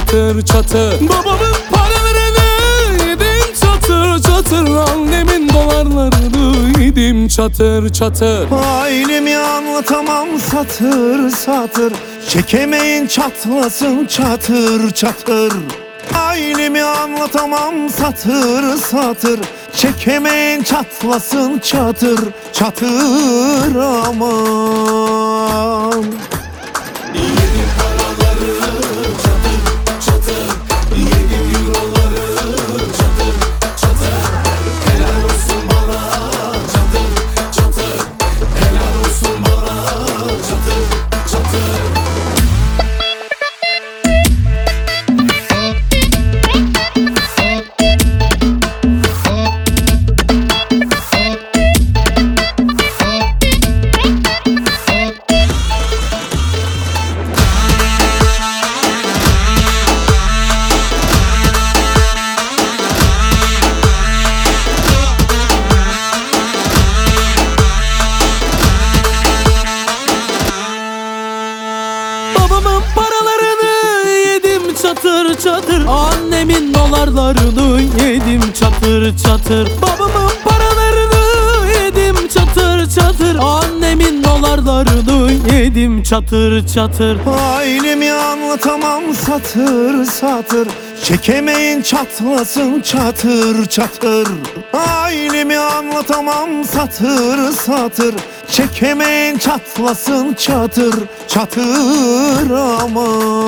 çatır çatır. Babamın paralarını yedim çatır çatır. Annemin dolarlarını yedim çatır çatır. Ailemi anlatamam satır satır. Çekemeyin çatlasın çatır çatır. Ailemi anlatamam satır satır. Çekemeyin çatlasın çatır çatır aman. Yedim paraları çatır çatır. Yedim euroları çatır çatır. Helal olsun bana çatır çatır. Helal olsun bana çatır çatır. Babamın paralarını yedim çatır çatır. Annemin dolarlarını yedim çatır çatır. Babamın paralarını yedim çatır çatır. Annemin dolarlarını yedim çatır çatır. Ailemi anlatamam satır satır. Çekemeyin çatlasın çatır çatır. Ailemi anlatamam satır satır. Çekemeyin çatlasın çatır çatır aman.